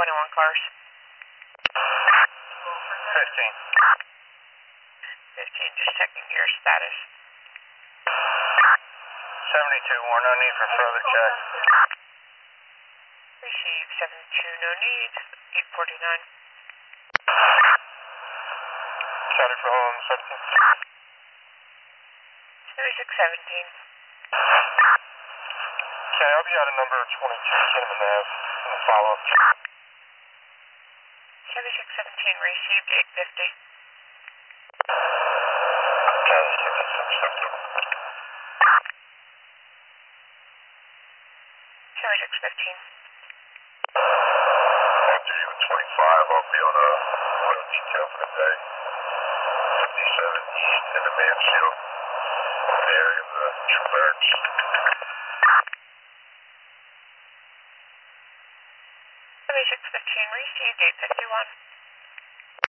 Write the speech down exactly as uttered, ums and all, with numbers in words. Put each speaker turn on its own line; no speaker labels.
twenty-one cars.
fifteen.
fifteen, just checking your status.
seventy-two, more, no need for further check.
Receive seventy-two, no need. eight forty-nine.
County for home, seventeen.
seventy-six seventeen.
Okay, I'll be out of number twenty-two, Cinnamon Ave, in the follow-up.
seventy-six seventeen, received eight fifty.
Okay, seventy-six seventeen.
seventy-six fifteen.
I'm duty with twenty-five. I'll be on a auto detail for the day. fifty-seven East in the Mansfield area of the True Barracks.
seventy-six fifteen, received eight fifty-one.